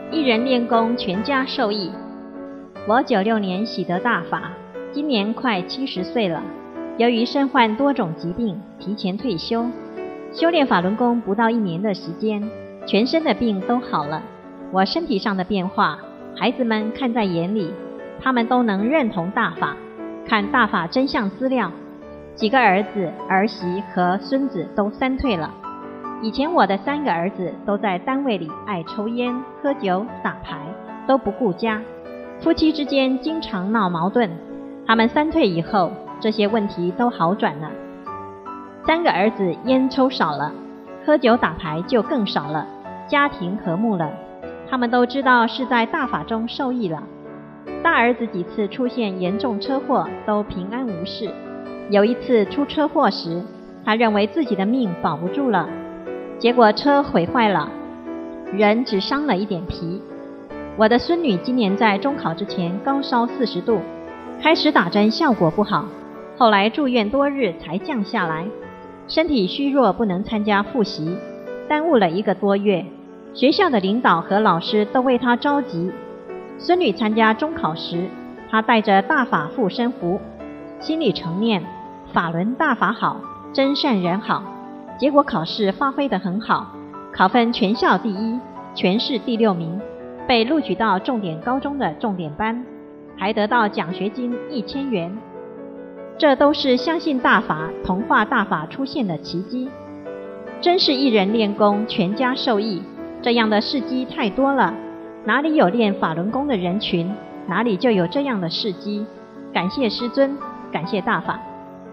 一人练功，全家受益。我96年喜得大法，今年快70岁了。由于身患多种疾病，提前退休。修炼法轮功不到1年的时间，全身的病都好了。我身体上的变化，孩子们看在眼里，他们都能认同大法，看大法真相资料。几个儿子、儿媳和孙子都3退了。以前我的3个儿子都在单位里爱抽烟、喝酒、打牌，都不顾家，夫妻之间经常闹矛盾。他们3退以后，这些问题都好转了。3个儿子烟抽少了，喝酒打牌就更少了，家庭和睦了。他们都知道是在大法中受益了。大儿子几次出现严重车祸都平安无事，有一次出车祸时，他认为自己的命保不住了，结果车毁坏了，人只伤了一点皮。我的孙女今年在中考之前高烧40度，开始打针效果不好，后来住院多日才降下来，身体虚弱不能参加复习，耽误了1个多月。学校的领导和老师都为她着急。孙女参加中考时，她带着大法护身符，心里常念法轮大法好，真善人好。结果考试发挥得很好，考分全校第1，全市第6名，被录取到重点高中的重点班，还得到奖学金1000元。这都是相信大法、同化大法出现的奇迹。真是一人练功，全家受益，这样的事迹太多了。哪里有练法轮功的人群，哪里就有这样的事迹。感谢师尊，感谢大法。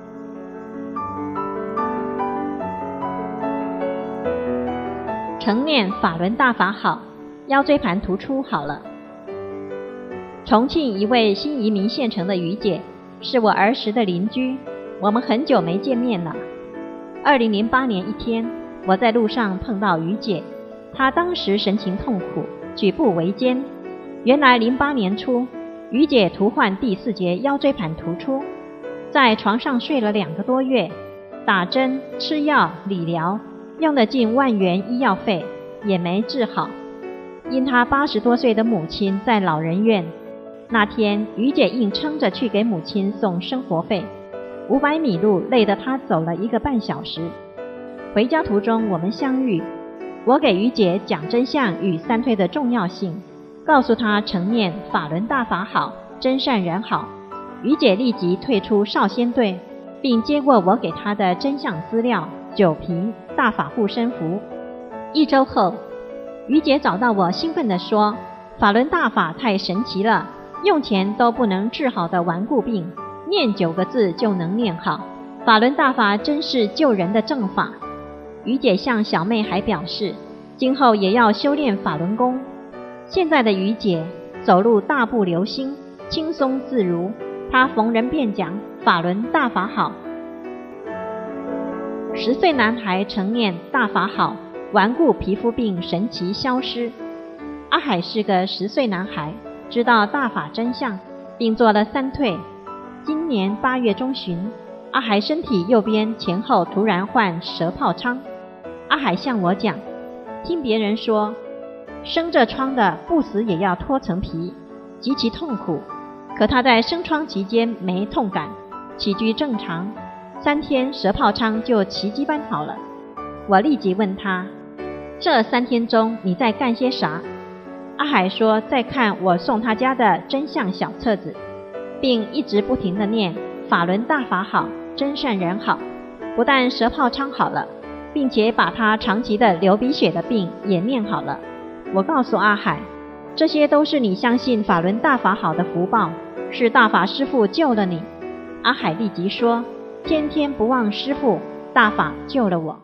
常念法轮大法好，腰椎盘突出好了。重庆一位新移民县城的于姐，是我儿时的邻居，我们很久没见面了。2008年一天，我在路上碰到于姐，她当时神情痛苦，举步维艰。原来08年初，于姐突患第4节腰椎盘突出，在床上睡了2个多月，打针、吃药、理疗，用了近1万元医药费，也没治好。因她80多岁的母亲在老人院，那天于姐硬撑着去给母亲送生活费，500米路累得她走了1个半小时。回家途中我们相遇，我给于姐讲真相与3退的重要性，告诉她常念法轮大法好，真善人好。于姐立即退出少先队，并接过我给她的真相资料9瓶大法护身符。1周后，于姐找到我，兴奋地说，法轮大法太神奇了，用钱都不能治好的顽固病，念9个字就能念好，法轮大法真是救人的正法。于姐向小妹还表示，今后也要修炼法轮功。现在的于姐走路大步流星，轻松自如，她逢人便讲法轮大法好。10岁男孩常念大法好，顽固皮肤病神奇消失。阿海是个10岁男孩，知道大法真相，并做了3退。今年8月中旬，阿海身体右边前后突然患蛇泡疮。阿海向我讲，听别人说生这疮的不死也要脱层皮，极其痛苦，可他在生疮期间没痛感，起居正常，3天蛇泡疮就奇迹般好了。我立即问他，这3天中你在干些啥？阿海说在看我送他家的真相小册子，并一直不停地念法轮大法好，真善人好。不但蛇泡疮好了，并且把他长期的流鼻血的病也念好了。我告诉阿海，这些都是你相信法轮大法好的福报，是大法师父救了你。阿海立即说，天天不忘师父，大法救了我。